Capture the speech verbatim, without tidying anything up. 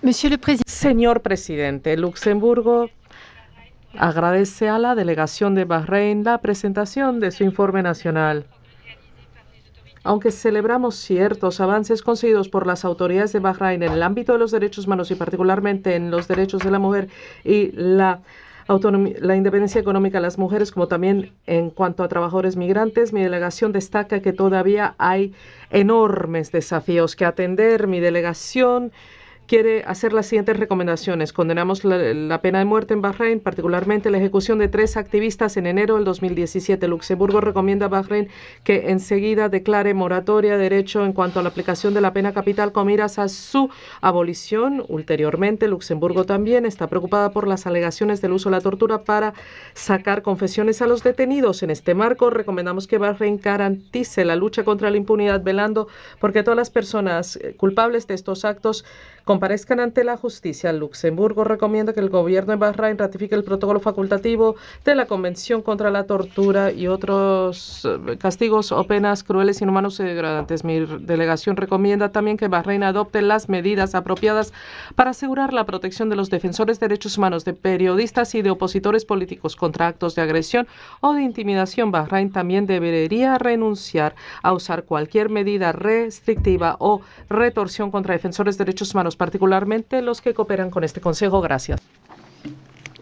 Monsieur le Président, Señor presidente, Luxemburgo agradece a la delegación de Bahrein la presentación de su informe nacional. Aunque celebramos ciertos avances conseguidos por las autoridades de Bahrein en el ámbito de los derechos humanos y particularmente en los derechos de la mujer y la autonomía, la independencia económica de las mujeres, como también en cuanto a trabajadores migrantes, mi delegación destaca que todavía hay enormes desafíos que atender. Mi delegación quiere hacer las siguientes recomendaciones. Condenamos la, la pena de muerte en Bahrein, particularmente la ejecución de tres activistas en enero del dos mil diecisiete. Luxemburgo recomienda a Bahrein que enseguida declare moratoria de derecho en cuanto a la aplicación de la pena capital con miras a su abolición. Ulteriormente, Luxemburgo también está preocupada por las alegaciones del uso de la tortura para sacar confesiones a los detenidos. En este marco, recomendamos que Bahrein garantice la lucha contra la impunidad, velando porque todas las personas culpables de estos actos comparezcan ante la justicia. Luxemburgo recomienda que el gobierno de Bahrein ratifique el protocolo facultativo de la Convención contra la Tortura y otros castigos o penas crueles, inhumanos y degradantes. Mi delegación recomienda también que Bahrein adopte las medidas apropiadas para asegurar la protección de los defensores de derechos humanos, de periodistas y de opositores políticos contra actos de agresión o de intimidación. Bahrein también debería renunciar a usar cualquier medida restrictiva o retorsión contra defensores de derechos humanos, particularmente los que cooperan con este Consejo. Gracias.